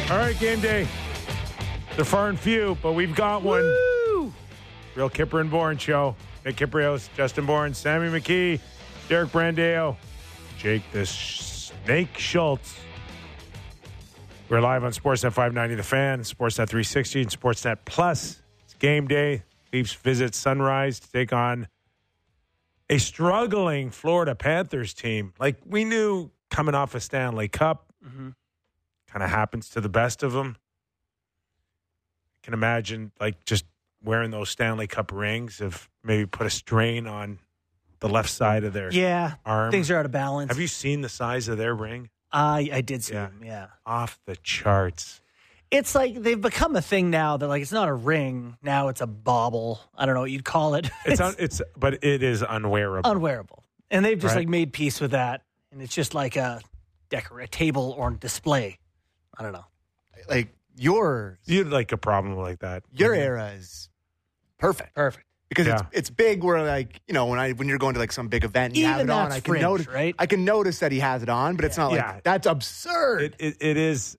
All right, game day. They're far and few, but we've got one. Woo! Real Kipper and Bourne show. Nick Kiprios, Justin Bourne, Sammy McKee, Derek Brandeo, Jake the Snake Schultz. We're live on Sportsnet 590 The Fan, Sportsnet 360, and Sportsnet Plus. It's game day. Leafs visit Sunrise to take on a struggling Florida Panthers team. Like we knew coming off a Stanley Cup. Mm-hmm. Kind of happens to the best of them. I can imagine like just wearing those Stanley Cup rings have maybe put a strain on the left side of their arm. Things are out of balance. Have you seen the size of their ring? I did see them, yeah. Off the charts. It's like they've become a thing now that like it's not a ring. Now it's a bauble. I don't know what you'd call it. But it is unwearable. Unwearable. And they've just Right. like made peace with that. And it's just like a table or display. I don't know. Like yours, You'd like a problem like that. your era is perfect. Perfect. Because Yeah. it's big. Where like when you're going to like some big event and you have Even it on, that's I can fringe, notice. right? I can notice that he has it on, but it's not like Yeah. that's absurd. It is.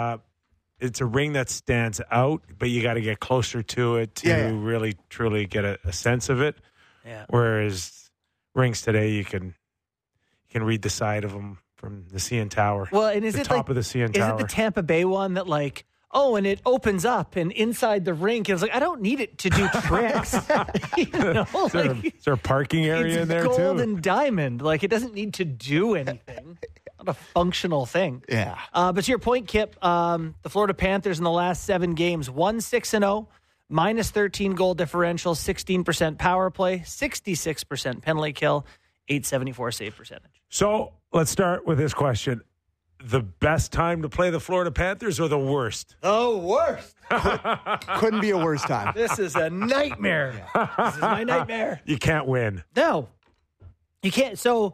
It's a ring that stands out, but you got to get closer to it to really truly get a sense of it. Yeah. Whereas rings today, you can read the side of them from the CN Tower. Well, and is the it top like, of the CN is Tower? it the Tampa Bay one that like, oh, and it opens up and inside the rink, it was like, I don't need it to do tricks. You know, Is there a parking area it's in there gold too? and diamond. Like it doesn't need to do anything. Not a functional thing. Yeah. But to your point, Kip, the Florida Panthers in the last 7 games, 1-6-0, minus 13 goal differential, 16% power play, 66% penalty kill, 874 save percentage. So let's start with this question. The best time to play the Florida Panthers or the worst? The worst. Couldn't be a worse time. This is a nightmare. This is my nightmare. You can't win. No, you can't. So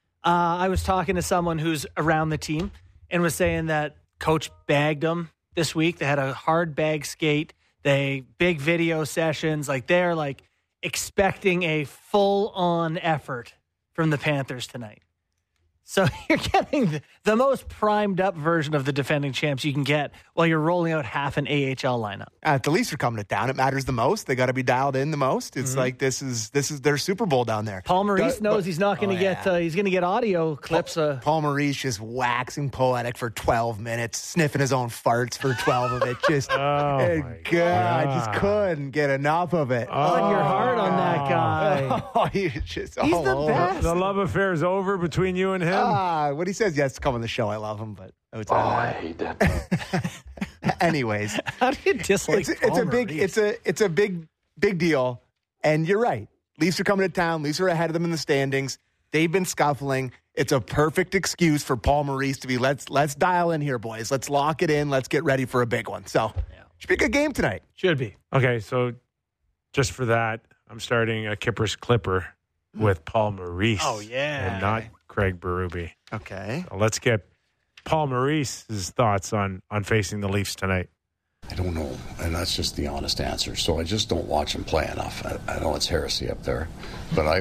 I was talking to someone who's around the team and was saying that coach bagged them this week. They had a hard bag skate. Big video sessions. Like they're like expecting a full on effort from the Panthers tonight. So you're getting the most primed up version of the defending champs you can get while you're rolling out half an AHL lineup. The Leafs are coming it down. It matters the most. They got to be dialed in the most. It's like this is their Super Bowl down there. Paul Maurice knows he's not going to get. He's going to get audio clips. Paul Maurice just waxing poetic for 12 minutes, sniffing his own farts for 12 of it. Just, my God, I just couldn't get enough of it. on your heart on that guy. Oh, he's just He's all the over. best. The love affair is over between you and him? What he says, yes, come on the show. I love him, but I hate that. anyways, How do you dislike it's Paul a big Maurice? it's a big deal. And you're right. Leafs are coming to town. Leafs are ahead of them in the standings. They've been scuffling. It's a perfect excuse for Paul Maurice to be let's dial in here, boys. Let's lock it in. Let's get ready for a big one. So should be a good game tonight. Should be. Okay, so just for that, I'm starting a Kipper's Clipper with Paul Maurice. Oh, yeah. And not Craig Berube. Okay. So let's get Paul Maurice's thoughts on facing the Leafs tonight. I don't know, and that's just the honest answer. So I just don't watch them play enough. I know it's heresy up there, but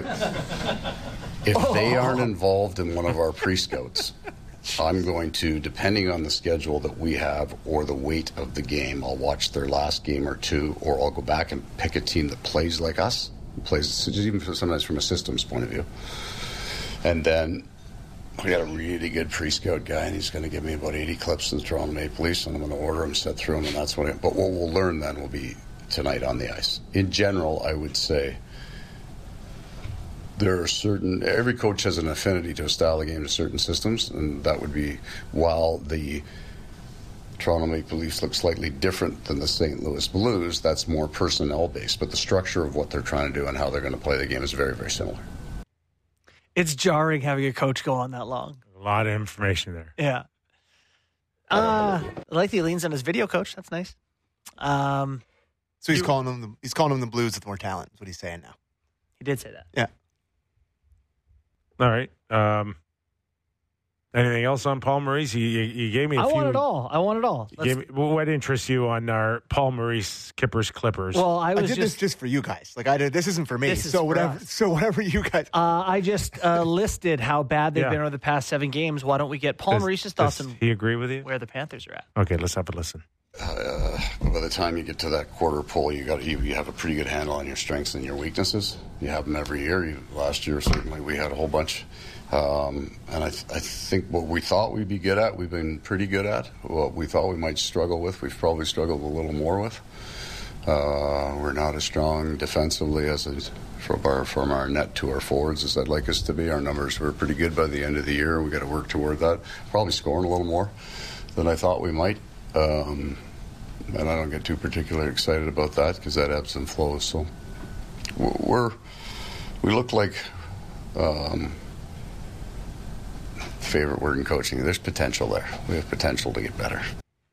if they aren't involved in one of our pre-scouts, I'm going to, depending on the schedule that we have or the weight of the game, I'll watch their last game or two, or I'll go back and pick a team that plays like us, plays even sometimes from a systems point of view, and then I got a really good pre-scout guy, and he's going to give me about 80 clips of the Toronto Maple Leafs, and I'm going to order them, set through them, and that's what. But what we'll learn then will be tonight on the ice. In general, I would say there are every coach has an affinity to a style of game to certain systems, and that would be while the Toronto Maple Leafs look slightly different than the St. Louis Blues, that's more personnel based, but the structure of what they're trying to do and how they're going to play the game is very, very similar. It's jarring having a coach go on that long. A lot of information there. Yeah. I like the leans on his video coach. That's nice. So he's calling them the Blues with more talent. Is what he's saying now. He did say that. Yeah. All right. Anything else on Paul Maurice? You gave me a few. I want it all. What interests you on our Paul Maurice Kippers Clippers? Well, I did this just for you guys. Like this isn't for me. This is so for whatever. us. So whatever you guys. I just listed how bad they've been over the past 7 games. Why don't we get Paul Maurice's thoughts on he agree with you? Where the Panthers are at? Okay, let's have a listen. By the time you get to that quarter pull, you have a pretty good handle on your strengths and your weaknesses. You have them every year. Last year, certainly, we had a whole bunch. And I think what we thought we'd be good at, we've been pretty good at. What we thought we might struggle with, we've probably struggled a little more with. We're not as strong defensively from our net to our forwards as I'd like us to be. Our numbers were pretty good by the end of the year. We got to work toward that. Probably scoring a little more than I thought we might. And I don't get too particularly excited about that because that ebbs and flows. So we look like favorite word in coaching. There's potential there. We have potential to get better.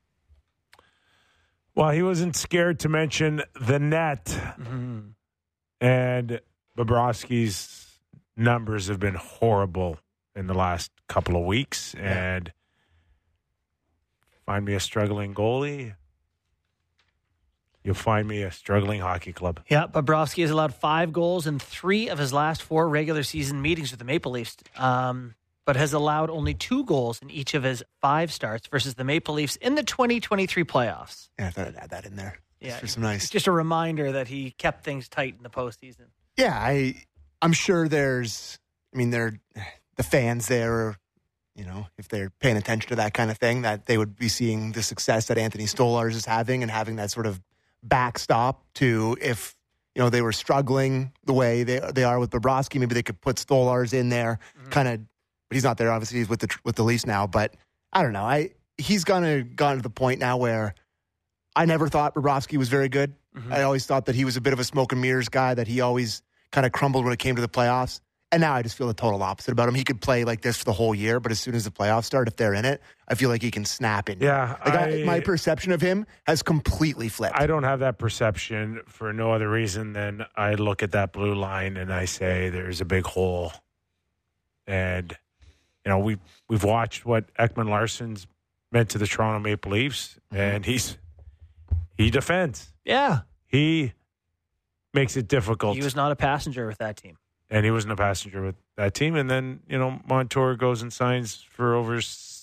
Well, he wasn't scared to mention the net. Mm-hmm. And Bobrovsky's numbers have been horrible in the last couple of weeks. Yeah. And find me a struggling goalie, you'll find me a struggling hockey club. Yeah, Bobrovsky has allowed 5 goals in 3 of his last 4 regular season meetings with the Maple Leafs, but has allowed only 2 goals in each of his 5 starts versus the Maple Leafs in the 2023 playoffs. Yeah, I thought I'd add that in there. Yeah, for some nice. Just a reminder that he kept things tight in the postseason. Yeah, I'm sure there's. I mean, the fans there. If they're paying attention to that kind of thing, that they would be seeing the success that Anthony Stolarz is having and having that sort of backstop to if, they were struggling the way they are with Bobrovsky, maybe they could put Stolarz in there kind of, but he's not there. Obviously he's with the Leafs now, but I don't know. He's gotten to the point now where I never thought Bobrovsky was very good. Mm-hmm. I always thought that he was a bit of a smoke and mirrors guy, that he always kind of crumbled when it came to the playoffs. And now I just feel the total opposite about him. He could play like this for the whole year, but as soon as the playoffs start, if they're in it, I feel like he can snap in. Yeah. My perception of him has completely flipped. I don't have that perception for no other reason than I look at that blue line and I say there's a big hole. And, we've watched what Ekman Larsson's meant to the Toronto Maple Leafs, and he defends. Yeah. He makes it difficult. He was not a passenger with that team. And he wasn't a passenger with that team. And then, Montour goes and signs for over,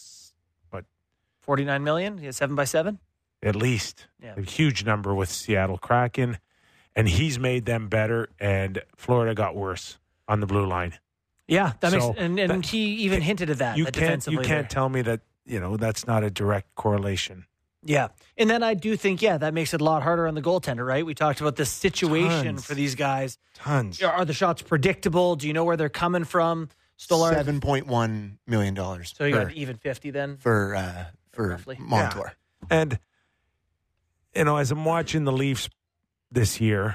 $49 million? He has 7x7? At least. Yeah. A huge number with Seattle Kraken. And he's made them better. And Florida got worse on the blue line. Yeah. And he even hinted at that. You can't tell me that, that's not a direct correlation. Yeah. And then I do think, that makes it a lot harder on the goaltender, right? We talked about the situation for these guys. Tons. Are the shots predictable? Do you know where they're coming from? Stolarz? $7.1 million. So you got even 50 then? For Montour. Yeah. And, as I'm watching the Leafs this year,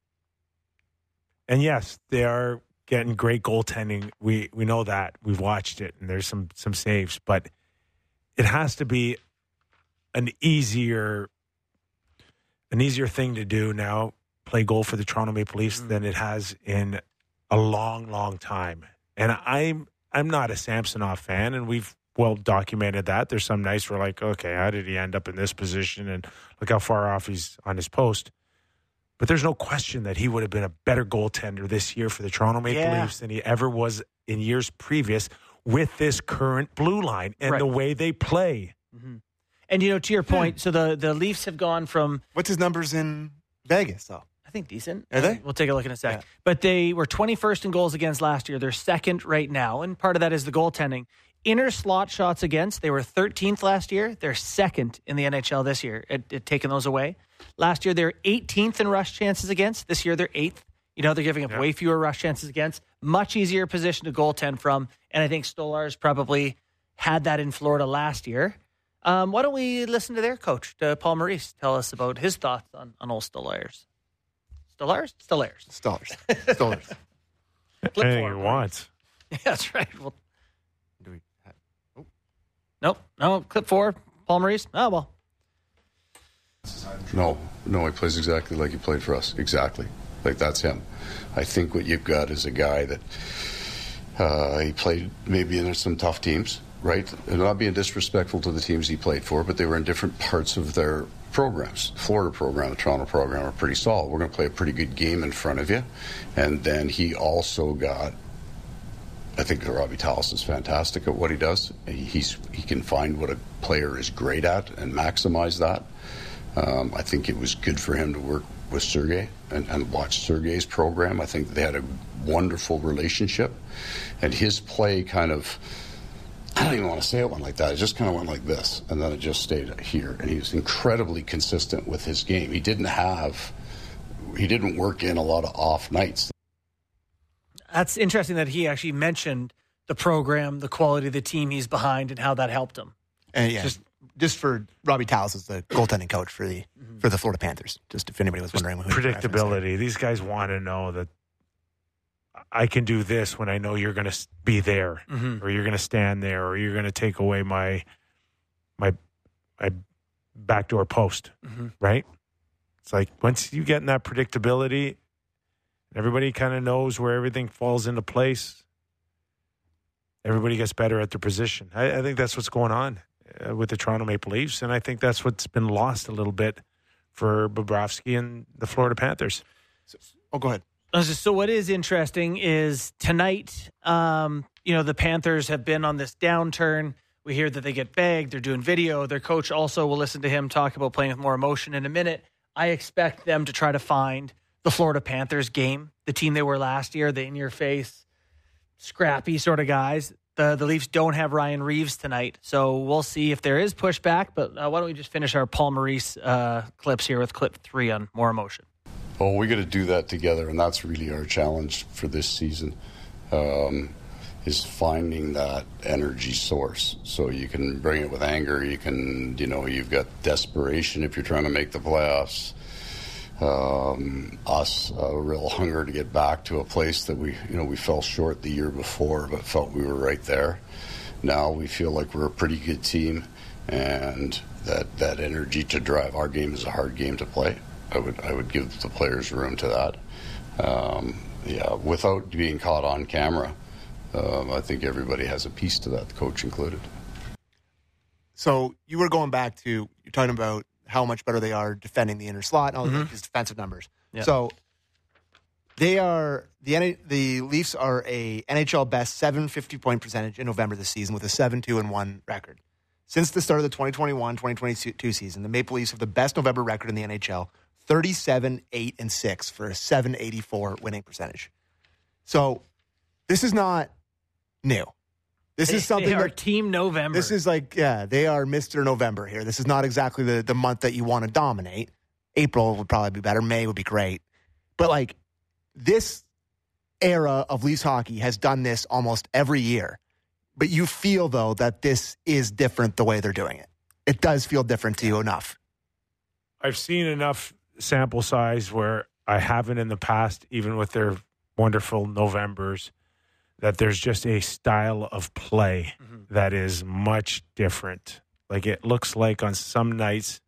and yes, they are getting great goaltending. We know that. We've watched it, and there's some saves. But it has to be an easier thing to do now, play goal for the Toronto Maple Leafs, than it has in a long, long time. And I'm not a Samsonov fan, and we've well documented that. There's some nights where like, okay, how did he end up in this position? And look how far off he's on his post. But there's no question that he would have been a better goaltender this year for the Toronto Maple Leafs than he ever was in years previous with this current blue line and the way they play. Mm-hmm. And, to your point, so the Leafs have gone from... What's his numbers in Vegas, though? I think decent. Are they? We'll take a look in a sec. Yeah. But they were 21st in goals against last year. They're second right now, and part of that is the goaltending. Inner slot shots against, they were 13th last year. They're second in the NHL this year at taking those away. Last year, they're 18th in rush chances against. This year, they're 8th. They're giving up way fewer rush chances against. Much easier position to goaltend from, and I think Stolarz probably had that in Florida last year. Why don't we listen to their coach, Paul Maurice, tell us about his thoughts on old Stolarz. Stolarz? Stolarz. Anything he wants. Yeah, that's right. Well, No, clip 4, Paul Maurice. Oh, well. No, he plays exactly like he played for us. Exactly. Like, that's him. I think what you've got is a guy that he played maybe in some tough teams. right? And not being disrespectful to the teams he played for, but they were in different parts of their programs. The Florida program, the Toronto program are pretty solid. We're going to play a pretty good game in front of you. And then he also got, I think Robbie Tallis is fantastic at what he does. He can find what a player is great at and maximize that. I think it was good for him to work with Sergei and watch Sergei's program. I think they had a wonderful relationship. And his play kind of, I don't even want to say it went like that. It just kind of went like this, and then it just stayed here. And he was incredibly consistent with his game. He didn't work in a lot of off nights. That's interesting that he actually mentioned the program, the quality of the team he's behind, and how that helped him. And just for Robbie Tallis is the goaltending coach for the Florida Panthers. Just if anybody was wondering, who predictability. These guys want to know that I can do this when I know you're going to be there, or you're going to stand there, or you're going to take away my backdoor post, right? It's like once you get in that predictability, everybody kind of knows where everything falls into place. Everybody gets better at their position. I think that's what's going on with the Toronto Maple Leafs, and I think that's what's been lost a little bit for Bobrovsky and the Florida Panthers. Go ahead. So what is interesting is tonight, the Panthers have been on this downturn. We hear that they get bagged. They're doing video. Their coach also will listen to him talk about playing with more emotion in a minute. I expect them to try to find the Florida Panthers game, the team they were last year, the in-your-face, scrappy sort of guys. The Leafs don't have Ryan Reeves tonight, so we'll see if there is pushback. But why don't we just finish our Paul Maurice clips here with clip 3 on more emotion. Oh, we got to do that together, and that's really our challenge for this season, is finding that energy source. So you can bring it with anger. You can, you've got desperation if you're trying to make the playoffs. Us, a real hunger to get back to a place that we fell short the year before, but felt we were right there. Now we feel like we're a pretty good team, and that energy to drive. Our game is a hard game to play. I would give the players room to that. Without being caught on camera, I think everybody has a piece to that, the coach included. So you were going back to, you're talking about how much better they are defending the inner slot, and all these defensive numbers. Yeah. So the Leafs are a NHL best 750-point percentage in November this season with a 7-2-1 record. Since the start of the 2021-2022 season, the Maple Leafs have the best November record in the NHL, 37-8-6 for a 784 winning percentage. So this is not new. This is something they are Team November. This is like, they are Mr. November here. This is not exactly the month that you want to dominate. April would probably be better. May would be great. But this era of Leafs hockey has done this almost every year. But you feel, though, that this is different the way they're doing it. It does feel different to you enough. I've seen enough sample size where I haven't in the past, even with their wonderful Novembers, that there's just a style of play that is much different. Like it looks like on some nights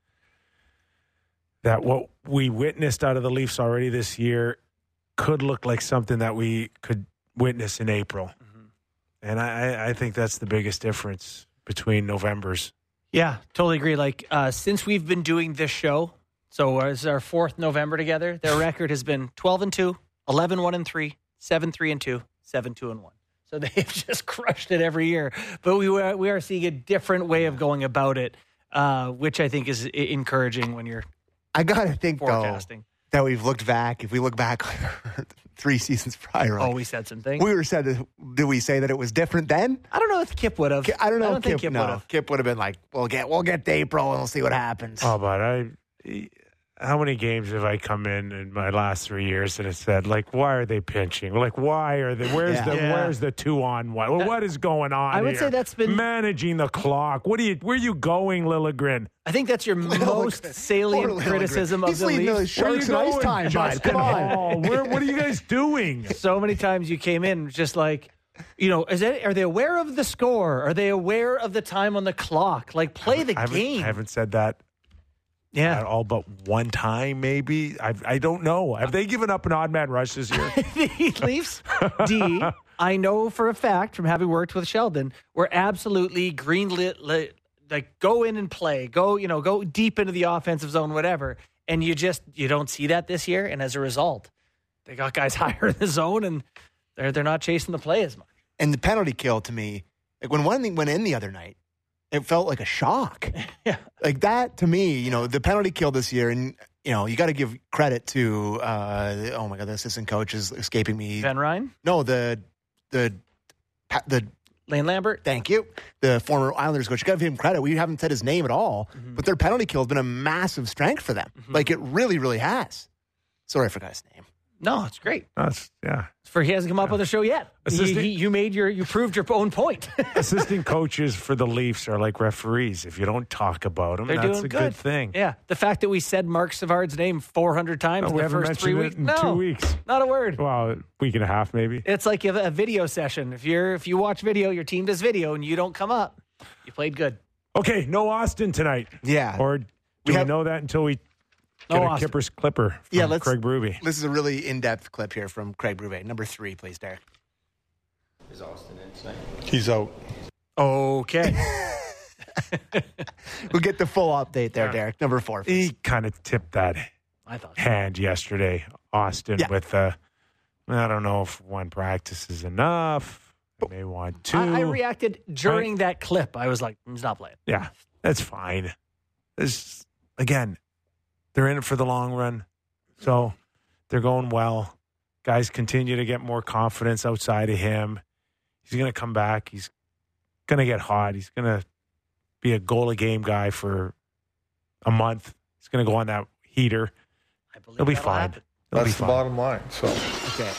that what we witnessed out of the Leafs already this year could look like something that we could witness in April. And I think that's the biggest difference between Novembers. Yeah, totally agree. Since we've been doing this show, so it's our 4th November together, their record has been 12-2, 11-1-3, 7-3-2, 7-2-1. So they've just crushed it every year. But we are seeing a different way of going about it, which I think is encouraging when you're I got to think, forecasting. Though, that we've looked back. If we look back 3 seasons prior. We said some things. Did we say that it was different then? I don't know if Kip would have. I don't know if Kip would have. Kip would have been like, we'll get to April and we'll see what happens. Oh, but how many games have I come in my last 3 years and it said, why are they pinching? Why are they? Where's the 2-on-1? Well, what is going on? I would say that's been managing the clock. Where are you going, Liljegren? I think that's your most salient criticism of the Leafs. The Sharks in ice time, bud. Come on. What are you guys doing? So many times you came in just are they aware of the score? Are they aware of the time on the clock? Play the game. I haven't said that. Yeah, at all but one time, maybe. I don't know. Have they given up an odd man rush this year? The Leafs D I know for a fact from having worked with Sheldon, we're absolutely greenlit. Like go in and play, go deep into the offensive zone, whatever. And you don't see that this year. And as a result, they got guys higher in the zone and they're not chasing the play as much. And the penalty kill to me, like when one thing went in the other night, it felt like a shock. Yeah. Like that to me, the penalty kill this year, and you got to give credit to oh my God, the assistant coach is escaping me. Van Ryn? No, the Lane Lambert? Thank you. The former Islanders coach. You got to give him credit. We haven't said his name at all, but their penalty kill has been a massive strength for them. Like it really, really has. Sorry, I forgot his name. No, it's great. Yeah. He hasn't come up on the show yet. You proved your own point. Assistant coaches for the Leafs are like referees. If you don't talk about them, that's doing a good thing. Yeah. The fact that we said Mark Savard's name 400 times in the first 3 weeks. In 2 weeks. Not a word. Well, a week and a half maybe. It's like a video session. If you watch video, your team does video, and you don't come up, you played good. Okay, no Austin tonight. Yeah. Or do we know that until we get a Kipper's Clipper from Craig Berube? This is a really in-depth clip here from Craig Berube. Number 3, please, Derek. Is Austin in tonight? He's out. Okay. We'll get the full update there, Derek. Number 4, please. He kind of tipped that hand yesterday, Austin, with I don't know if one practice is enough. I may want 2. I reacted during that clip. I was like, he's not playing. Yeah, that's fine. Again, they're in it for the long run. So they're going well. Guys continue to get more confidence outside of him. He's going to come back. He's going to get hot. He's going to be a goal-a-game guy for a month. He's going to go on that heater. He'll be fine. That's the bottom line. So okay.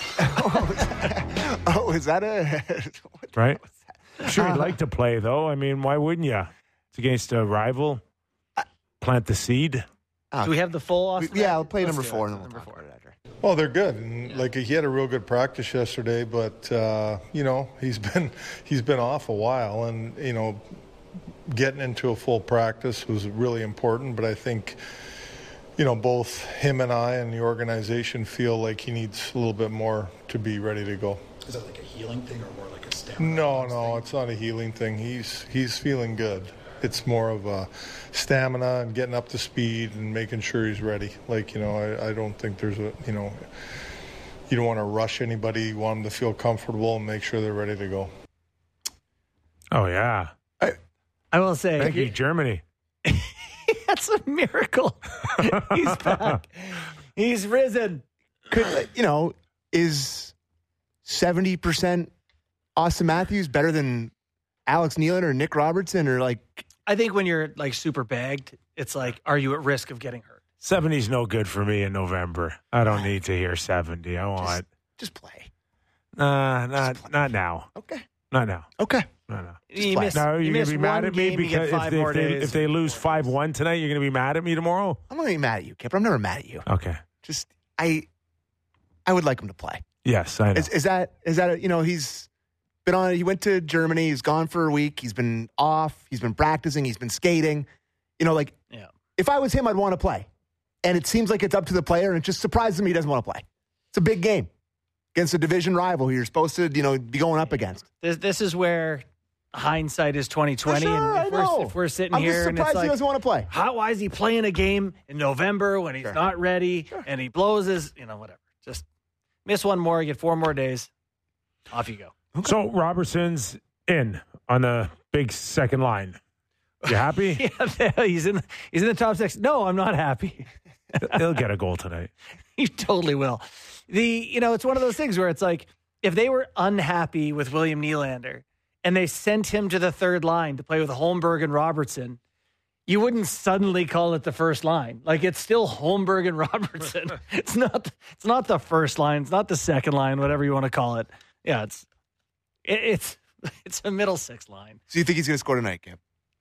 Is that a right? I'm sure he'd like to play, though. I mean, why wouldn't you? It's against a rival. Plant the seed. Do we have the full Austin? Yeah, I'll play number 4. And then we'll talk about it after. well, they're good, and he had a real good practice yesterday. But he's been off a while, and getting into a full practice was really important. But I think both him and I and the organization feel like he needs a little bit more to be ready to go. Is that like a healing thing or more like a stamina? No, it's not a healing thing. He's feeling good. It's more of a stamina and getting up to speed and making sure he's ready. I don't think there's you don't want to rush anybody. You want them to feel comfortable and make sure they're ready to go. Oh, yeah. I will say. Thank you, Germany. That's a miracle. He's back. He's risen. Is 70% Austin Matthews better than Alex Nylander or Nick Robertson or I think when you're super bagged, it's like, are you at risk of getting hurt? 70's no good for me in November. I don't need to hear 70. I want just play. Not now. Okay. Not now. Okay. No. You miss you're going to be mad at me because if they lose 5-1 tonight, you're going to be mad at me tomorrow? I'm not going to be mad at you, Kipper. I'm never mad at you. Okay. Just I would like him to play. Yes, I know. Is that he's been on. He went to Germany. He's gone for a week. He's been off. He's been practicing. He's been skating. If I was him, I'd want to play. And it seems like it's up to the player, and it just surprises me he doesn't want to play. It's a big game against a division rival who you're supposed to, be going up against. This is where hindsight is 20/20. Sure, and if we're sitting here and it's surprised he doesn't want to play. Why is he playing a game in November when he's not ready and he blows his, whatever. Just miss one more, get 4 more days. Off you go. Okay. So Robertson's in on the big second line. You happy? Yeah, he's in the top 6. No, I'm not happy. He'll get a goal tonight. He totally will. It's one of those things where it's like, if they were unhappy with William Nylander and they sent him to the third line to play with Holmberg and Robertson, you wouldn't suddenly call it the first line. It's still Holmberg and Robertson. It's not the first line. It's not the second line, whatever you want to call it. Yeah, it's a middle 6 line. So you think he's going to score tonight, Kim?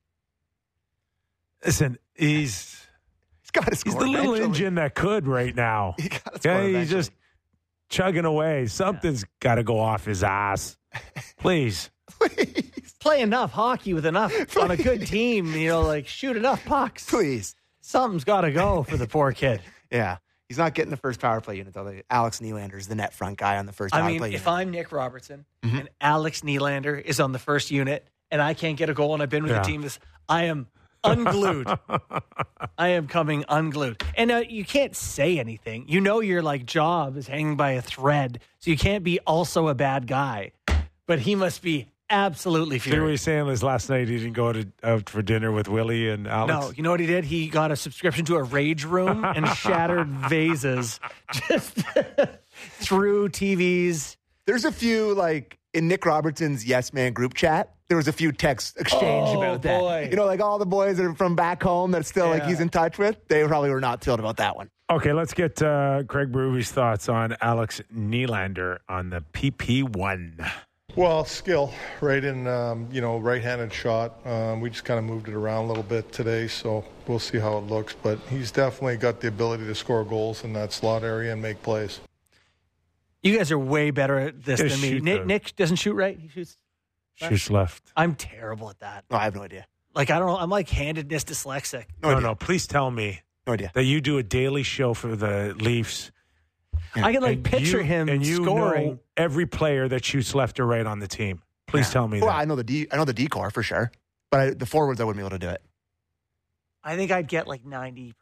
Listen, he's got to score. He's the little engine that could right now. He got to score. He's just chugging away. Something's got to go off his ass. Please. Play enough hockey with enough on a good team, shoot enough pucks. Please. Something's got to go for the poor kid. Yeah. He's not getting the first power play unit, though. Alex Nylander is the net front guy on the first power play unit. If I'm Nick Robertson and Alex Nylander is on the first unit and I can't get a goal and I've been with the team, I am unglued. I am coming unglued. And you can't say anything. You know your job is hanging by a thread, so you can't be also a bad guy. But he must be absolutely furious. So what you're saying is last night he didn't go out for dinner with Willie and Alex? No, you know what he did? He got a subscription to a rage room and shattered vases just through TVs. There's a few, in Nick Robertson's Yes Man group chat, there was a few texts exchanged about that. Boy. You know, all the boys that are from back home that still he's in touch with, they probably were not thrilled about that one. Okay, let's get Craig Berube's thoughts on Alex Nylander on the PP1. Well, skill, right in, right-handed shot. We just kind of moved it around a little bit today, so we'll see how it looks. But he's definitely got the ability to score goals in that slot area and make plays. You guys are way better at this than me. Nick doesn't shoot right. He shoots left. I'm terrible at that. No, I have no idea. I don't know. I'm handedness dyslexic. No. Please tell me. No idea. That you do a daily show for the Leafs. Yeah. I can picture him and you scoring. Know every player that shoots left or right on the team. Please tell me that. I know the decor for sure, but the forwards I wouldn't be able to do it. I think I'd get 90%.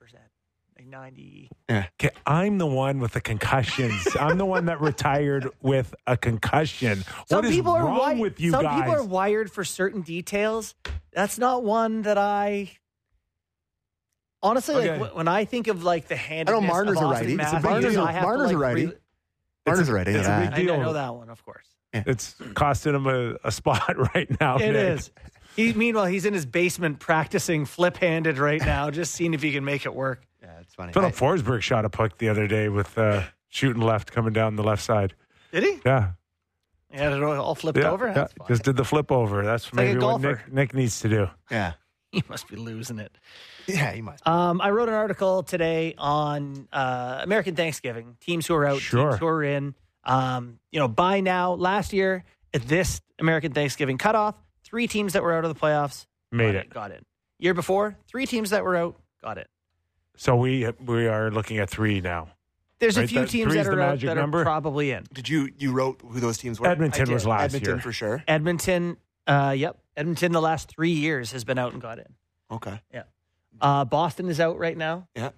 90. Yeah. Okay, I'm the one with the concussions. I'm the one that retired with a concussion. What is wrong with you guys? Some people are wired for certain details. That's not one that I... Honestly, when I think of the handedness I know Marner's of a Austin righty. Matthews, Marner's a righty. Marner's a righty. It's a big deal. I know that one, of course. Yeah. It's costing him a spot right now. It Nick. is. Meanwhile, he's in his basement practicing flip-handed right now, just seeing if he can make it work. Yeah, it's funny. Philip Forsberg shot a puck the other day with shooting left coming down the left side. Did he? Yeah. He had it all flipped over? Yeah. Just did the flip over. That's maybe what Nick needs to do. Yeah. He must be losing it. Yeah, he must. I wrote an article today on American Thanksgiving, teams who are out, teams who are in. By now, last year at this American Thanksgiving cutoff, 3 teams that were out of the playoffs got in. Year before, 3 teams that were out got in. So we are looking at 3 now. There's a few teams that are out that are probably in. Did you wrote who those teams were? Edmonton was last year. Edmonton for sure. Edmonton, yep. Edmonton the last 3 years has been out and got in. Okay. Yeah. Boston is out right now. Yeah.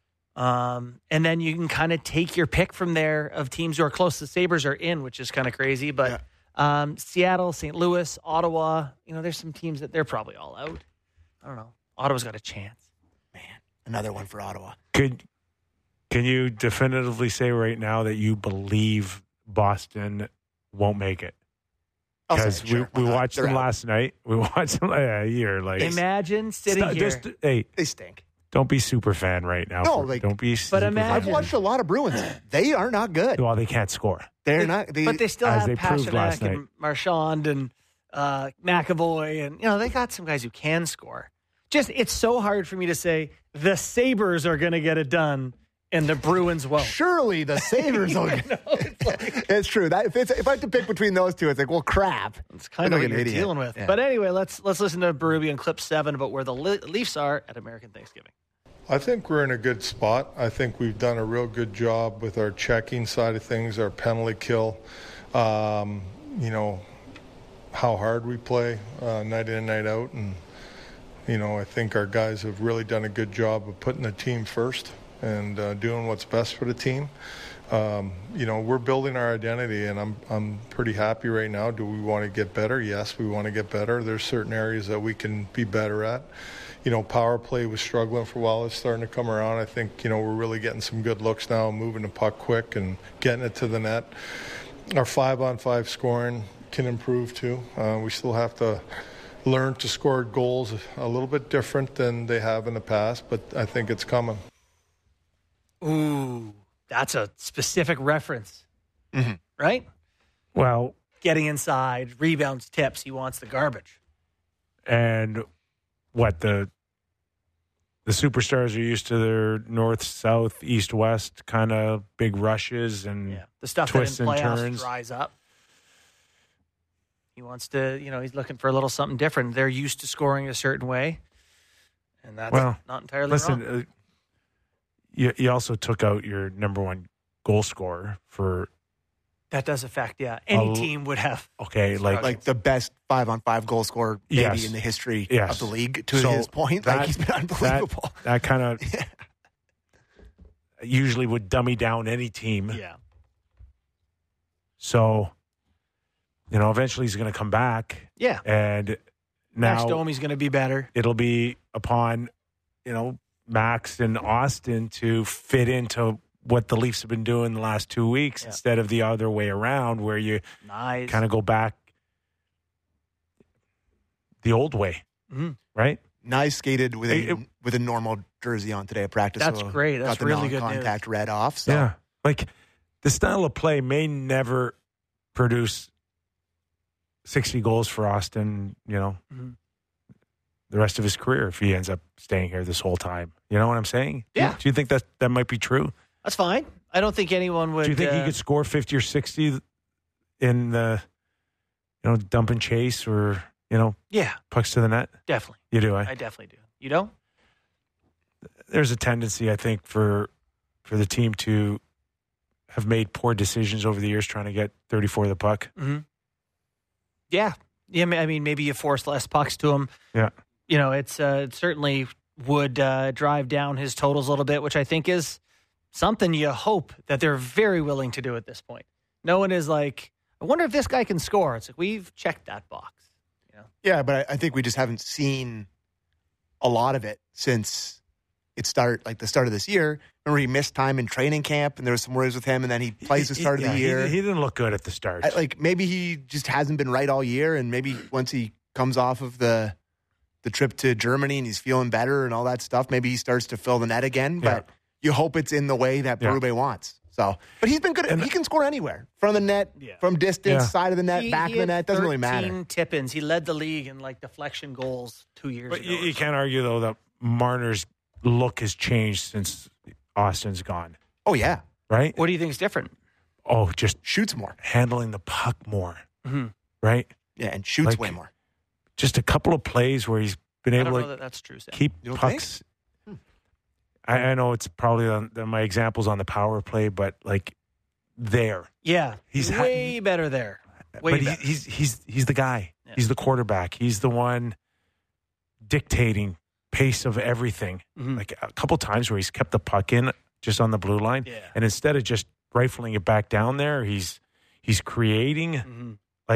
And then you can kind of take your pick from there of teams who are close. The Sabres are in, which is kind of crazy. But Seattle, St. Louis, Ottawa, there's some teams that they're probably all out. I don't know. Ottawa's got a chance. Man, another one for Ottawa. Can you definitively say right now that you believe Boston won't make it? Because we watched them last night. We watched them. You're imagine sitting here. They stink. Don't be super fan right now. No, don't be. But imagine. I've watched a lot of Bruins. They are not good. Well, they can't score. They're not. But they still have Pasternak and Marchand and McAvoy, and they got some guys who can score. It's so hard for me to say the Sabres are going to get it done. And the Bruins won't. Surely the Sabres will. It's true. If I have to pick between those two, it's crap. It's kind of what you're dealing with. Yeah. But anyway, let's listen to Berube on clip 7 about where the Leafs are at American Thanksgiving. I think we're in a good spot. I think we've done a real good job with our checking side of things, our penalty kill. How hard we play night in and night out. And, I think our guys have really done a good job of putting the team first and doing what's best for the team. We're building our identity, and I'm pretty happy right now. Do we want to get better? Yes, we want to get better. There's certain areas that we can be better at. Power play was struggling for a while. It's starting to come around. I think, we're really getting some good looks now, moving the puck quick and getting it to the net. Our 5-on-5 scoring can improve too. We still have to learn to score goals a little bit different than they have in the past, but I think it's coming. Ooh, that's a specific reference, right? Well, getting inside, rebounds, tips. He wants the garbage. And what the superstars are used to their north, south, east, west kind of big rushes and the stuff twists that in and playoffs turns dries up. He wants to, he's looking for a little something different. They're used to scoring a certain way, and that's not entirely wrong. you also took out your number one goal scorer for That does affect, any team would have. okay, like the best 5-on-5 goal scorer maybe Yes. in the history Yes. of the league. To So his point, that- like he's been unbelievable. that kind of usually would dummy down any team. Yeah. So, eventually he's going to come back. Yeah. And Max now Domi's going to be better. it'll be upon, Max and Austin to fit into what the Leafs have been doing the last 2 weeks instead of the other way around where you Nice. kind of go back the old way, right? Nye skated with a normal jersey on today at practice. That's so great. That's got the really good non-contact red off. So. Yeah. Like the style of play may never produce 60 goals for Austin, the rest of his career if he ends up staying here this whole time. You know what I'm saying? Yeah. Do you think that might be true? That's fine. I don't think anyone would. Do you think he could score 50 or 60 in the, dump and chase or, Yeah, pucks to the net? definitely. You do, I definitely do. You don't? There's a tendency, I think, for the team to have made poor decisions over the years trying to get 34 of the puck. Mm-hmm. Yeah. I mean, maybe you force less pucks to him. Yeah. It certainly would drive down his totals a little bit, which I think is something you hope that they're very willing to do at this point. No one is like, I wonder if this guy can score. It's like, we've checked that box. Yeah, but I think we just haven't seen a lot of it since the start of this year. Remember, he missed time in training camp, and there was some worries with him, and then he plays the start of the year. He didn't look good at the start. Maybe he just hasn't been right all year, and maybe once he comes off of the trip to Germany and he's feeling better and all that stuff, maybe he starts to fill the net again. But you hope it's in the way that Berube wants. So, but he's been good. He can score anywhere. From the net, from distance, side of the net, back of the net. Doesn't really matter. 13 tip-ins. He led the league in deflection goals 2 years But ago. you can't argue, though, that Marner's look has changed since Austin's gone, Oh, yeah. right? What do you think is different? Oh, just Shoots more. handling the puck more, Mm-hmm. right? Yeah, and shoots way more. Just a couple of plays where he's been I able don't know to that that's true, Sam. keep You don't pucks. I know it's probably on my examples on the power play, but there. Yeah, He's way better there. Way but better. he's the guy. Yeah. He's the quarterback. He's the one dictating pace of everything. Mhm. Like a couple times where he's kept the puck in just on the blue line, Yeah. and instead of just rifling it back down there, he's creating. Mm-hmm.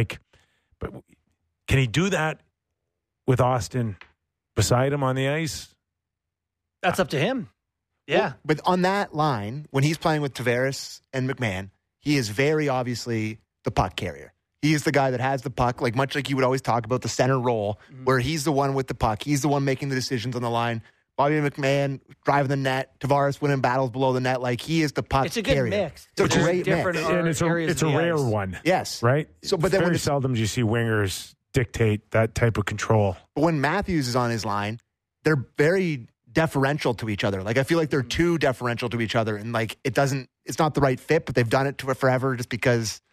But can he do that with Austin beside him on the ice? That's up to him. Yeah. Well, but on that line, when he's playing with Tavares and McMahon, he is very obviously the puck carrier. He is the guy that has the puck, much like you would always talk about the center role, where he's the one with the puck. He's the one making the decisions on the line. Bobby McMahon driving the net. Tavares winning battles below the net. He is the puck It's a good carrier. mix. It's a It's great different mix. And it's a areas of the rare ice. one, Yes. right? So, but then very when seldom do you see wingers dictate that type of control. But when Matthews is on his line, they're very deferential to each other. I feel like they're too deferential to each other, and it's not the right fit. But they've done it to forever, just because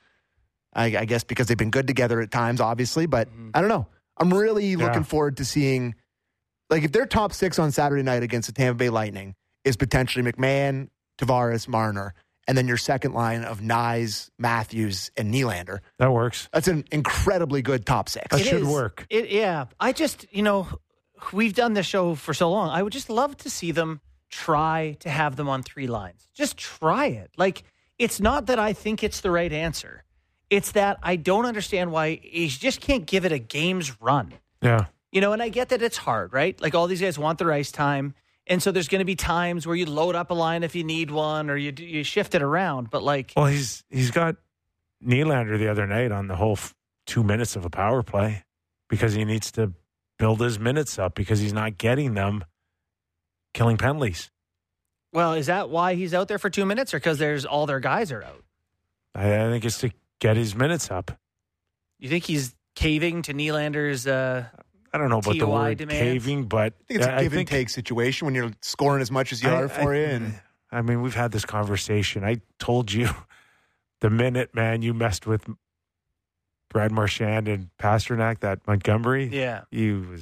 I guess because they've been good together at times, obviously. But I don't know. I'm really looking forward to seeing, if their top six on Saturday night against the Tampa Bay Lightning is potentially McMahon, Tavares, Marner, and then your second line of Nyes, Matthews, and Nylander. That works. That's an incredibly good top six. That It should is. work. Yeah. I just, we've done this show for so long. I would just love to see them try to have them on three lines. Just try it. It's not that I think it's the right answer. It's that I don't understand why you just can't give it a game's run. Yeah. And I get that it's hard, right? All these guys want their ice time. And so there's going to be times where you load up a line if you need one or you shift it around. But Well, he's got Nylander the other night on the whole 2 minutes of a power play because he needs to build his minutes up because he's not getting them killing penalties. well, is that why he's out there for 2 minutes or because all their guys are out? I think it's to get his minutes up. You think he's caving to Nylander's I don't know about the TOI word demands? caving, but I think it's a give and take situation when you're scoring as much as you are for you. And I mean, we've had this conversation. I told you the minute, man, you messed with Brad Marchand and Pasternak, that Montgomery, Yeah. he was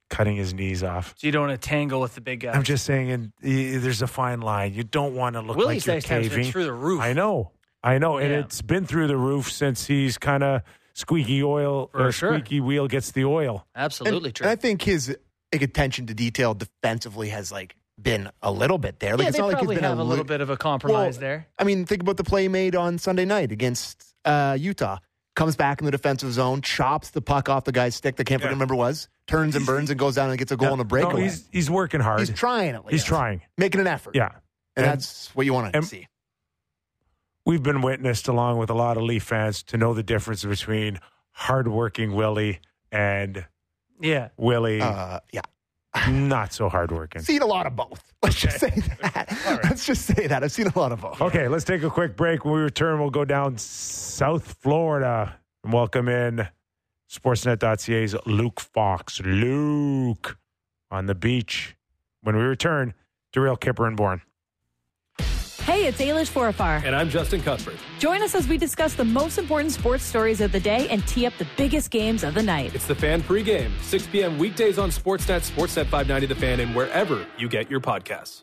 cutting his knees off. So you don't want to tangle with the big guys. I'm just saying, there's a fine line. You don't want to look Willie's like you're ice time's been caving. through the roof. I know. And Yeah. it's been through the roof since he's kind of squeaky wheel gets the oil. Absolutely true. And I think his attention to detail defensively has been a little bit there. yeah, It's they not like probably he's been have a little bit of a compromise there. I mean, think about the play made on Sunday night against Utah. Comes back in the defensive zone, chops the puck off the guy's stick. I can't remember what it was. Turns and burns and goes down and gets a goal on a breakaway. No, he's working hard. He's trying at least. He's trying. Making an effort. Yeah. And that's what you want to see. We've been witnessed, along with a lot of Leaf fans, to know the difference between hardworking Willie and Willie not so hardworking. Seen a lot of both. Let's just say that. Right. Let's just say that. I've seen a lot of both. Okay, let's take a quick break. When we return, we'll go down South Florida and welcome in Sportsnet.ca's Luke Fox. Luke on the beach. When we return to Real Kipper and Bourne. Hey, it's Ailish Forfar. And I'm Justin Cuthbert. Join us as we discuss the most important sports stories of the day and tee up the biggest games of the night. It's the Fan pregame, 6 p.m. weekdays on Sportsnet, Sportsnet 590 The Fan, and wherever you get your podcasts.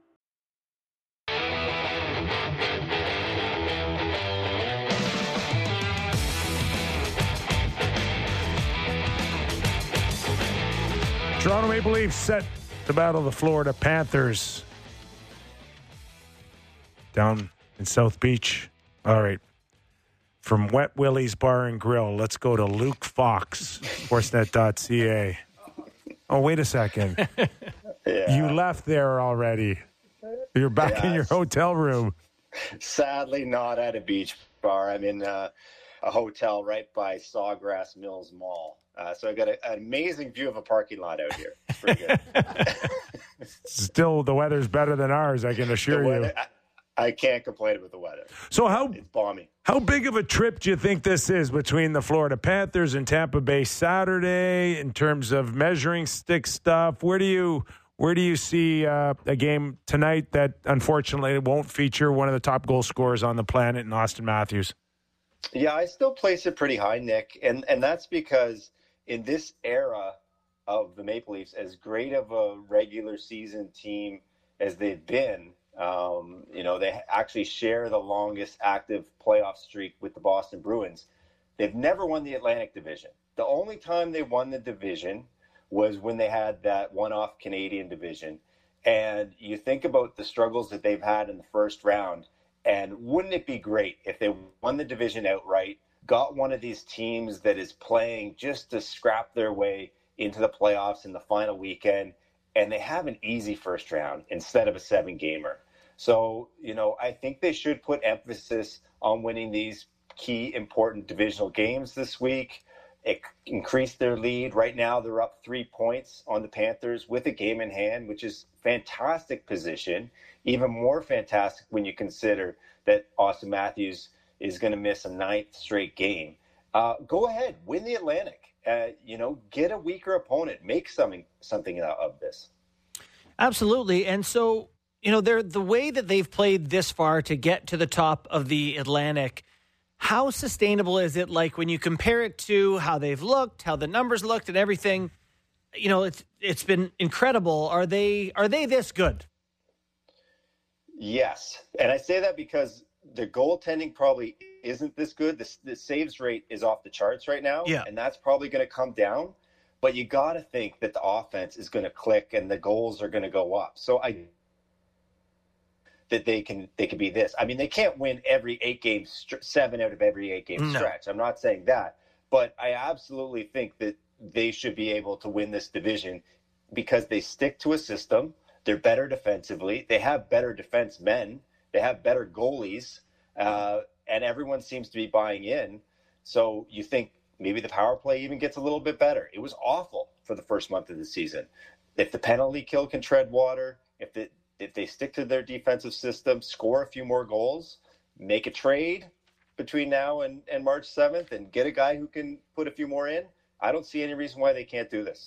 Toronto Maple Leafs set to battle the Florida Panthers down in South Beach. All right. From Wet Willie's Bar and Grill, let's go to Luke Fox, Sportsnet.ca. Oh, wait a second. You left there already. You're back in your hotel room. Sadly, not at a beach bar. I'm in a hotel right by Sawgrass Mills Mall. So I got an amazing view of a parking lot out here. It's pretty good. Still, the weather's better than ours, I can assure you. I can't complain about the weather. So It's balmy. How big of a trip do you think this is between the Florida Panthers and Tampa Bay Saturday in terms of measuring stick stuff? Where do you see a game tonight that unfortunately won't feature one of the top goal scorers on the planet in Austin Matthews? Yeah, I still place it pretty high, Nick, and that's because in this era of the Maple Leafs, as great of a regular season team as they've been, they actually share the longest active playoff streak with the Boston Bruins. They've never won the Atlantic Division. The only time they won the division was when they had that one-off Canadian division. And you think about the struggles that they've had in the first round, and wouldn't it be great if they won the division outright, got one of these teams that is playing just to scrap their way into the playoffs in the final weekend, and they have an easy first round instead of a 7-gamer. So, I think they should put emphasis on winning these key important divisional games this week. Increase their lead. Right now, they're up 3 points on the Panthers with a game in hand, which is fantastic position. Even more fantastic when you consider that Austin Matthews is going to miss a 9th straight game. Go ahead, win the Atlantic. Get a weaker opponent. Make something of this. Absolutely. And so, they're the way that they've played this far to get to the top of the Atlantic. How sustainable is it? Like when you compare it to how they've looked, how the numbers looked, and everything. It's been incredible. Are they this good? Yes, and I say that because the goaltending probably isn't this good. The saves rate is off the charts right now, and that's probably going to come down. But you got to think that the offense is going to click and the goals are going to go up. So that they can be this. I mean, they can't win every 8 games, 7 out of every 8 game stretch. I'm not saying that, but I absolutely think that they should be able to win this division because they stick to a system. They're better defensively. They have better defensemen. They have better goalies, and everyone seems to be buying in. So you think maybe the power play even gets a little bit better. It was awful for the first month of the season. If the penalty kill can tread water, if they stick to their defensive system, score a few more goals, make a trade between now and March 7th and get a guy who can put a few more in, I don't see any reason why they can't do this.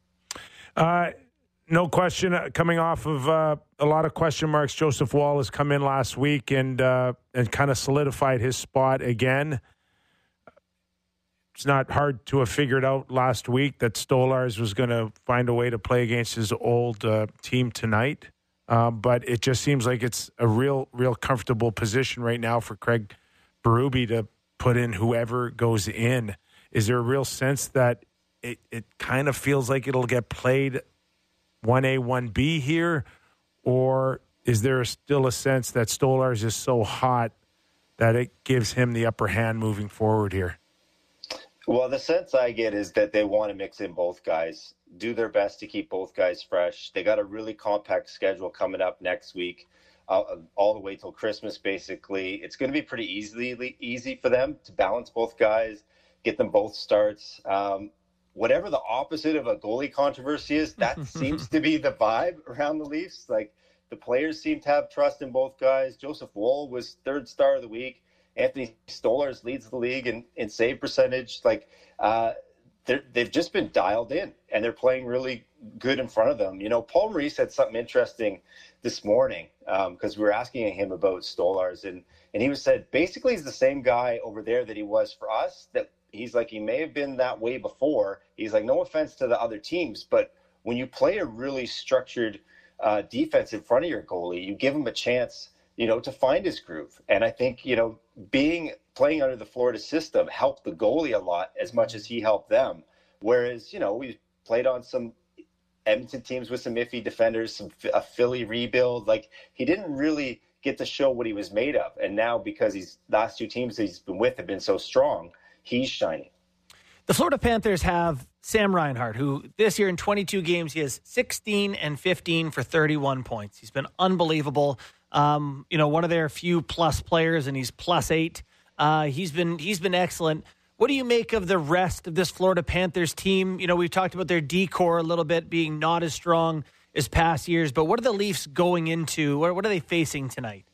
No question. Coming off of a lot of question marks, Joseph Woll has come in last week and kind of solidified his spot again. it's not hard to have figured out last week that Stolarz was going to find a way to play against his old team tonight. But it just seems like it's a real comfortable position right now for Craig Berube to put in whoever goes in. Is there a real sense that it kind of feels like it'll get played 1A, 1B here? Or is there still a sense that Stolarz is so hot that it gives him the upper hand moving forward here? Well, the sense I get is that they want to mix in both guys, do their best to keep both guys fresh. They got a really compact schedule coming up next week, all the way till Christmas, basically. It's going to be pretty easy for them to balance both guys, get them both starts. Whatever the opposite of a goalie controversy is, that seems to be the vibe around the Leafs. Like, the players seem to have trust in both guys. Joseph Woll was third star of the week. Anthony Stolarz leads the league in save percentage. Like, they've just been dialed in, and they're playing really good in front of them. You know, Paul Maurice said something interesting this morning because we were asking him about Stolarz, and he said basically he's the same guy over there that he was for us. That he's like, he may have been that way before. He's like, no offense to the other teams, but when you play a really structured defense in front of your goalie, you give him a chance, you know, to find his groove. And I think, you know, playing under the Florida system helped the goalie a lot as much as he helped them. Whereas, you know, we played on some Edmonton teams with some iffy defenders, a Philly rebuild. Like, he didn't really get to show what he was made of. And now, because these last two teams he's been with have been so strong, he's shining. The Florida Panthers have Sam Reinhart, who this year in 22 games, he has 16 and 15 for 31 points. He's been unbelievable. You know, one of their few plus players, and he's +8. He's been excellent. What do you make of the rest of this Florida Panthers team? You know, we've talked about their D-core a little bit being not as strong as past years, but what are the Leafs going into? What are they facing tonight?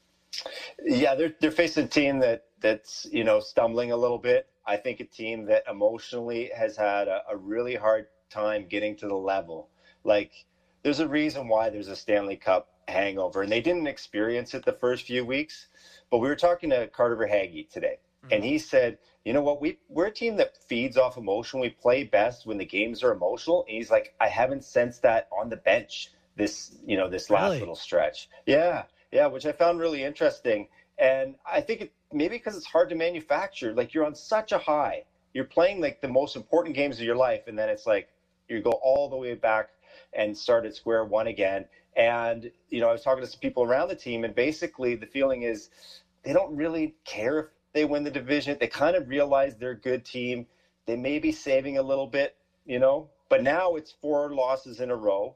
Yeah, they're facing a team that's, you know, stumbling a little bit. I think a team that emotionally has had a really hard time getting to the level. Like, there's a reason why there's a Stanley Cup hangover, and they didn't experience it the first few weeks. But we were talking to Carter Verhaeghe today, and he said, you know what, we're a team that feeds off emotion. We play best when the games are emotional. And he's like, I haven't sensed that on the bench this last little stretch. Yeah, which I found really interesting. And I think maybe because it's hard to manufacture. Like, you're on such a high. You're playing like the most important games of your life, and then it's like you go all the way back and start at square one again. And, you know, I was talking to some people around the team, and basically the feeling is they don't really care if they win the division. They kind of realize they're a good team. They may be saving a little bit, you know, but now it's 4 losses in a row.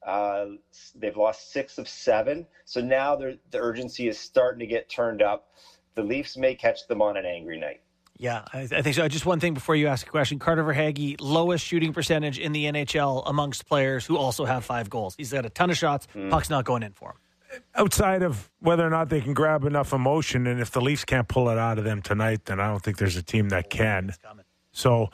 They've lost 6 of 7. So now the urgency is starting to get turned up. The Leafs may catch them on an angry night. Yeah, I think so. Just one thing before you ask a question. Carter Verhaeghe, lowest shooting percentage in the NHL amongst players who also have 5 goals. He's got a ton of shots. Puck's not going in for him. Outside of whether or not they can grab enough emotion, and if the Leafs can't pull it out of them tonight, then I don't think there's a team that can. So,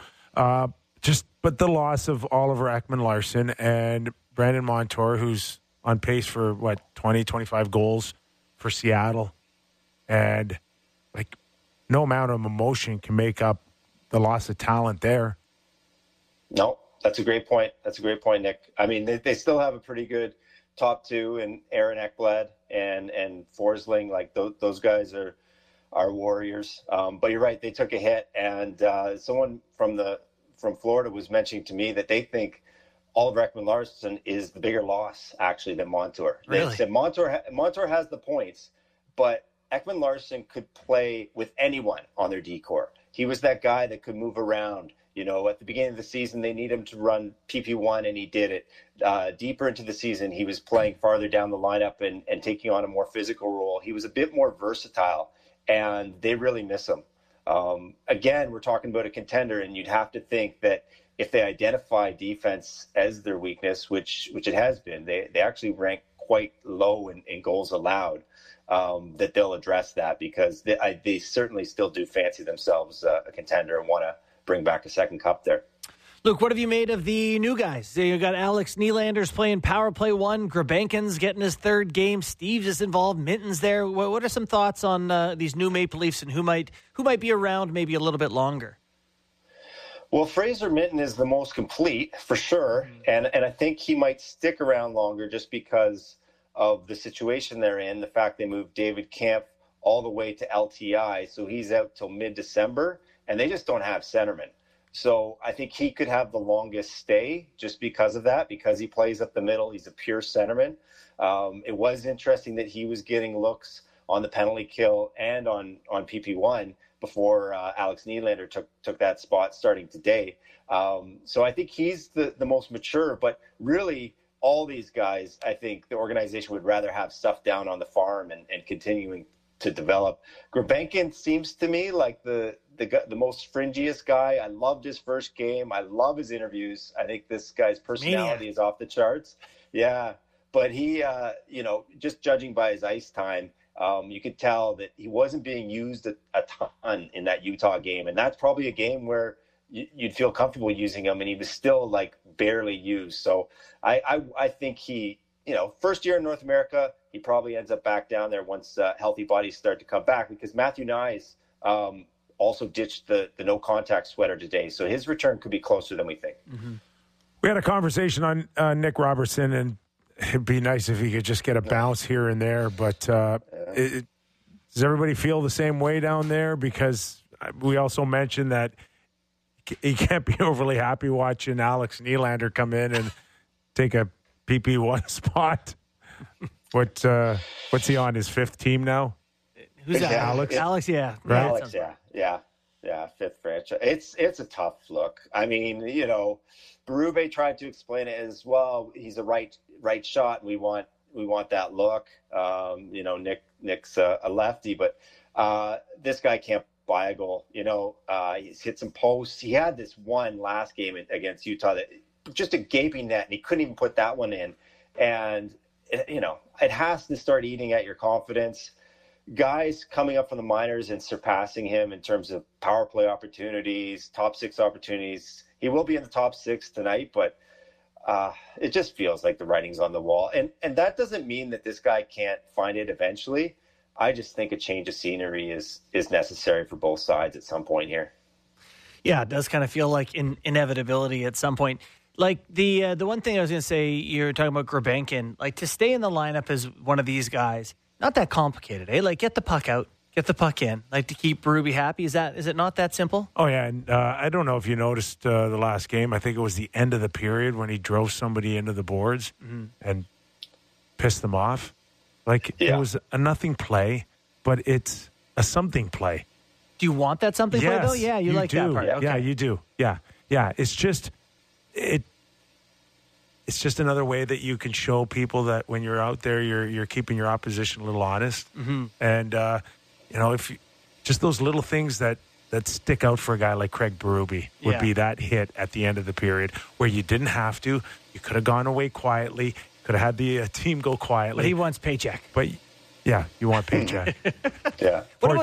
but the loss of Oliver Ekman-Larsson and Brandon Montour, who's on pace for, 20, 25 goals for Seattle. And, no amount of emotion can make up the loss of talent there. No, that's a great point. Nick. I mean, they still have a pretty good top 2 in Aaron Ekblad and Forsling. Like, those guys are warriors. But you're right, they took a hit. And someone from Florida was mentioning to me that they think Oliver Ekman-Larsson is the bigger loss, actually, than Montour. Really? They said Montour has the points, but Ekman-Larsson could play with anyone on their D-core. He was that guy that could move around. You know, at the beginning of the season, they need him to run PP1, and he did it. Deeper into the season, he was playing farther down the lineup and taking on a more physical role. He was a bit more versatile, and they really miss him. Again, we're talking about a contender, and you'd have to think that if they identify defense as their weakness, which it has been, they actually rank quite low in goals allowed, that they'll address that, because they certainly still do fancy themselves a contender and want to bring back a second cup there. Luke, what have you made of the new guys? You got Alex Nylander's playing power play 1. Grabenkin's getting his 3rd game. Steves is involved. Minton's there. What are some thoughts on these new Maple Leafs and who might be around maybe a little bit longer? Well, Fraser Minten is the most complete for sure, and I think he might stick around longer just because of the situation they're in. The fact they moved David Kampf all the way to LTI, so he's out till mid-December, and they just don't have centermen. So I think he could have the longest stay just because of that, because he plays up the middle. He's a pure centerman. It was interesting that he was getting looks on the penalty kill and on PP1 before Alex Nylander took that spot starting today. So I think he's the most mature, but really all these guys, I think the organization would rather have stuff down on the farm and continuing to develop. Grabenkin seems to me like the most fringiest guy. I loved his first game. I love his interviews. I think this guy's personality is off the charts. Yeah, but he, just judging by his ice time, you could tell that he wasn't being used a ton in that Utah game. And that's probably a game where you'd feel comfortable using him, and he was still like barely used. So I think he, first year in North America, he probably ends up back down there once healthy bodies start to come back, because Matthew Nyes also ditched the no contact sweater today. So his return could be closer than we think. Mm-hmm. We had a conversation on Nick Robertson, and it'd be nice if he could just get a bounce here and there. But does everybody feel the same way down there? Because we also mentioned that he can't be overly happy watching Alex Nylander come in and take a PP1 spot. What's he on, his fifth team now? Who's that? Alex? Alex, yeah. Right? Alex, yeah, fifth franchise. It's a tough look. I mean, Berube tried to explain it as well. He's a right shot. We want that look. Nick's a lefty, but this guy can't buy a goal. He's hit some posts. He had this one last game against Utah that just a gaping net, and he couldn't even put that one in. And it has to start eating at your confidence. Guys coming up from the minors and surpassing him in terms of power play opportunities, top six opportunities. He will be in the top six tonight, but it just feels like the writing's on the wall. And that doesn't mean that this guy can't find it eventually. I just think a change of scenery is necessary for both sides at some point here. Yeah, it does kind of feel like inevitability at some point. Like the one thing I was going to say, you're talking about Grabenkin, like to stay in the lineup as one of these guys, not that complicated, eh? Like get the puck out, get the puck in, like to keep Berube happy. Is it not that simple? Oh yeah, and I don't know if you noticed the last game. I think it was the end of the period when he drove somebody into the boards and pissed them off. Like it was a nothing play, but it's a something play. Do you want that something play though? Yeah, you like that part. Yeah, okay. Yeah, you do. Yeah. It's just It's just another way that you can show people that when you're out there, you're keeping your opposition a little honest. Mm-hmm. And if just those little things that stick out for a guy like Craig Berube would be that hit at the end of the period where you didn't have to. You could have gone away quietly. Could have had the team go quietly. But he wants paycheck. But yeah, you want paycheck. Yeah.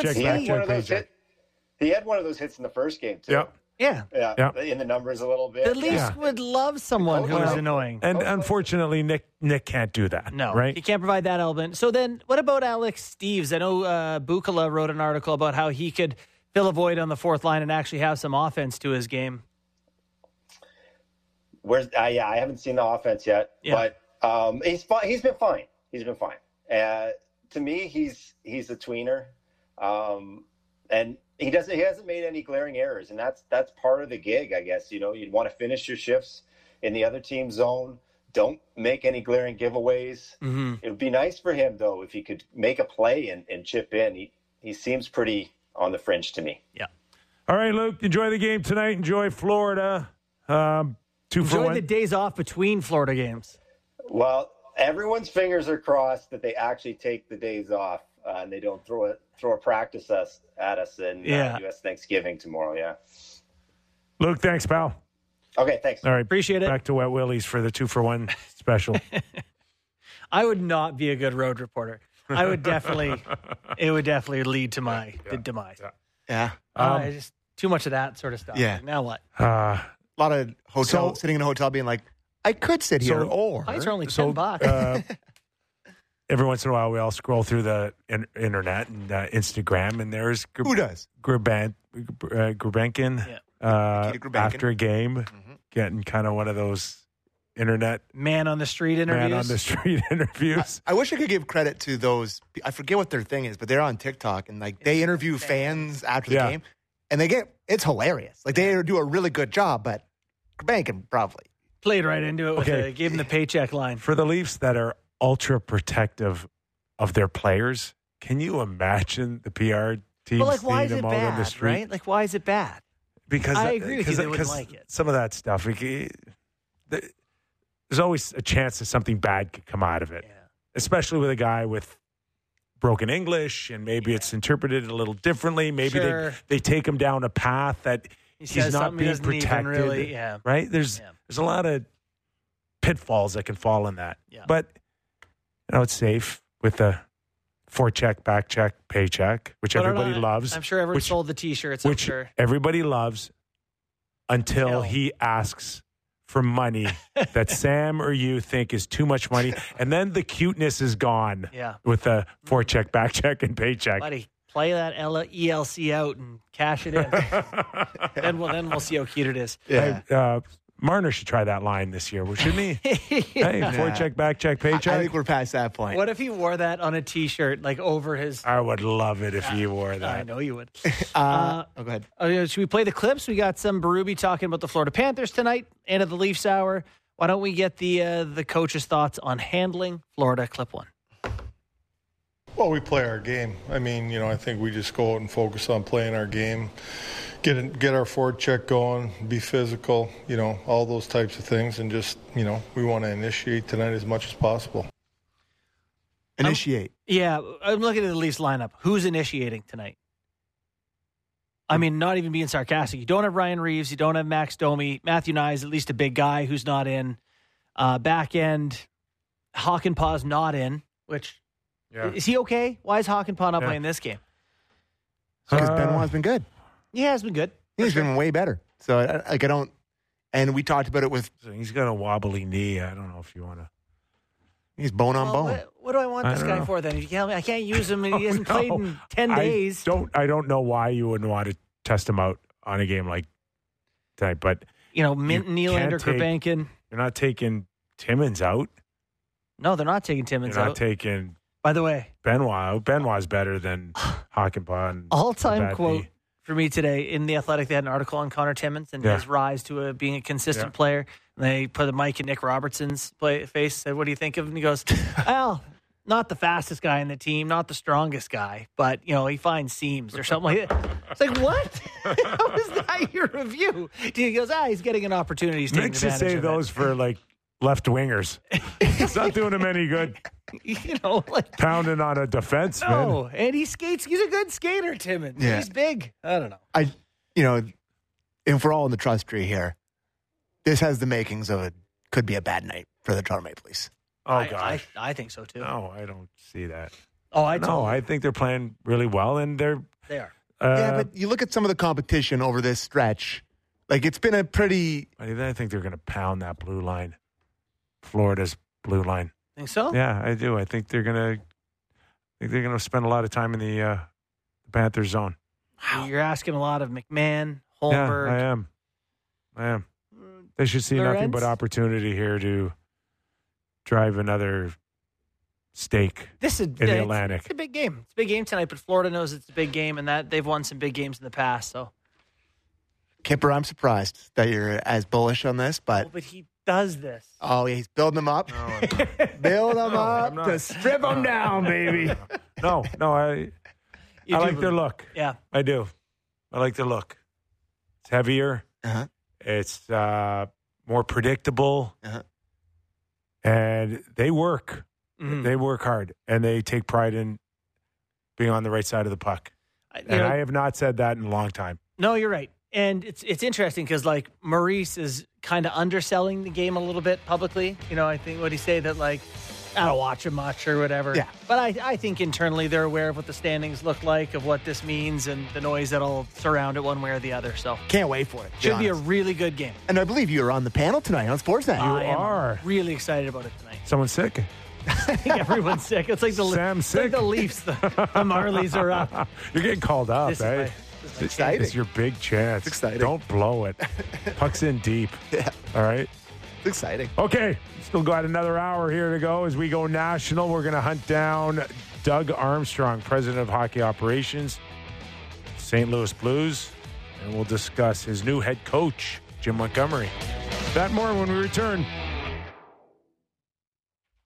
He had one of those hits in the first game too. Yep. Yeah. In the numbers a little bit. At least would love someone who is annoying. And unfortunately, Nick can't do that. No, right? He can't provide that element. So then what about Alex Steeves? I know Bukala wrote an article about how he could fill a void on the fourth line and actually have some offense to his game. I haven't seen the offense yet, but he's been fine. He's been fine. To me, he's a tweener, and he hasn't made any glaring errors, and that's part of the gig, I guess. You'd want to finish your shifts in the other team's zone. Don't make any glaring giveaways. Mm-hmm. It would be nice for him though if he could make a play and chip in. He seems pretty on the fringe to me. Yeah. All right, Luke. Enjoy the game tonight. Enjoy Florida. 2 for 1. Enjoy the days off between Florida games. Well, everyone's fingers are crossed that they actually take the days off and they don't throw a practice at us in U.S. Thanksgiving tomorrow. Yeah. Luke, thanks, pal. Okay, thanks. All right, appreciate it. Back to Wet Willie's for the 2 for 1 special. I would not be a good road reporter. It would definitely lead to my demise. Yeah. Just too much of that sort of stuff. Yeah. Like, now what? A lot of sitting in a hotel being like, I could sit here, or flights are only $10. Every once in a while, we all scroll through the internet and Instagram, and there's who does Grabenkin. after a game, getting kind of one of those internet man on the street interviews. I wish I could give credit to those. I forget what their thing is, but they're on TikTok and like they interview fans after the game, and it's hilarious. Like they do a really good job, but Bankin probably played right into it. Gave him the paycheck line. For the Leafs that are ultra protective of their players, can you imagine the PR team seeing them out on the street? Right? Like, why is it bad? Because I agree with you. They wouldn't like it. Some of that stuff, there's always a chance that something bad could come out of it, especially with a guy with broken English, and maybe it's interpreted a little differently. Maybe they take him down a path that he's not being protected. Right? There's a lot of pitfalls that can fall in that. Yeah. But it's safe with the forecheck, back check, paycheck, which everybody loves. I'm sure everyone sold the T-shirts. Which everybody loves until he asks for money that Sam or you think is too much money, and then the cuteness is gone. With the forecheck, back check, and paycheck. Buddy, play that ELC out and cash it in. then we'll see how cute it is. Yeah. Marner should try that line this year, shouldn't he? Hey, forecheck, back check, paycheck. I think we're past that point. What if he wore that on a T-shirt, like over his? I would love it if he wore that. I know you would. Go ahead. Should we play the clips? We got some Berube talking about the Florida Panthers tonight and at the Leafs Hour. Why don't we get the coach's thoughts on handling Florida? Clip 1. Well, we play our game. I mean, I think we just go out and focus on playing our game, get our forward check going, be physical, all those types of things, and just, we want to initiate tonight as much as possible. Initiate. I'm looking at the Leafs lineup. Who's initiating tonight? I mean, not even being sarcastic. You don't have Ryan Reeves. You don't have Max Domi. Matthew Nye is at least a big guy who's not in. Back end, Hakanpää's not in, which... Yeah. Is he okay? Why is Hakanpää not playing this game? Because Benoit's been good. He has been good. He's been way better. So, I don't... And we talked about it with... He's got a wobbly knee. I don't know if you want to... He's bone on bone. What do I want this guy for, then? I can't use him, and he hasn't played in 10 days. I don't know why you wouldn't want to test him out on a game like tonight, but... Minton, Nylander, Gurbankin. You're not taking Timmins out. No, they're not taking Timmins out. You're not taking... By the way, Benoit's better than Hakanpää. All-time quote for me today in The Athletic. They had an article on Connor Timmins and his rise to being a consistent player. And they put a mic in Nick Robertson's face. Said, "What do you think of him?" And he goes, "Well, not the fastest guy in the team, not the strongest guy, but he finds seams or something like that." It's like, what? How is that your review? He goes, he's getting an opportunity. He's taking advantage of it. Nick should save those for left wingers. It's not doing him any good. Pounding on a defenseman. No, and he skates. He's a good skater, Timmins. Yeah. He's big. I don't know. If we're all in the trust tree here, this has the makings of could be a bad night for the Toronto Maple Leafs. Oh, gosh. I think so, too. No, I don't see that. I think they're playing really well, and they are. But you look at some of the competition over this stretch, it's been a pretty... I think they're going to pound that blue line. Florida's blue line. Think so? Yeah, I do. I think they're gonna spend a lot of time in the Panthers zone. Wow. You're asking a lot of McMahon, Holmberg. Yeah, I am. They should see nothing but opportunity here to drive another stake in the Atlantic. It's a big game. It's a big game tonight, but Florida knows it's a big game, and that they've won some big games in the past. So, Kipper, I'm surprised that you're as bullish on this, but he does this. Oh, he's building them up. Build them up to strip them down, baby. No, I like their look. Yeah. I do. I like their look. It's heavier. Uh-huh. It's more predictable. Uh-huh. And they work. Mm-hmm. They work hard. And they take pride in being on the right side of the puck. I have not said that in a long time. No, you're right. And it's interesting because, Maurice is kind of underselling the game a little bit publicly. I think what he say that, I don't watch him much or whatever. Yeah. But I think internally they're aware of what the standings look like, of what this means, and the noise that'll surround it one way or the other. So can't wait for it. Should be a really good game. And I believe you're on the panel tonight on Sportsnet. You are. Really excited about it tonight. Someone's sick. I think everyone's sick. It's like Sam's sick. It's like the Leafs. The Marlies are up. You're getting called up, eh? It's exciting. It's your big chance. It's exciting. Don't blow it. Puck's in deep. Yeah. All right. It's exciting. Okay. Still got another hour here to go as we go national. We're going to hunt down Doug Armstrong, president of hockey operations, St. Louis Blues, and we'll discuss his new head coach, Jim Montgomery. That more when we return.